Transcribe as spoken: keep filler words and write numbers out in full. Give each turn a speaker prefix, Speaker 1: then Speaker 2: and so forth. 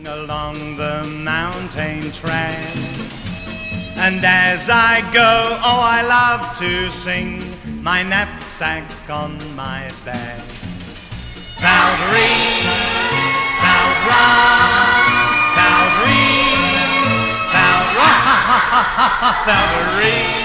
Speaker 1: along the mountain track. And as I go, oh, I love to sing, my knapsack on my back. Valkyrie, Valra, Valkyrie, Valra, Valkyrie.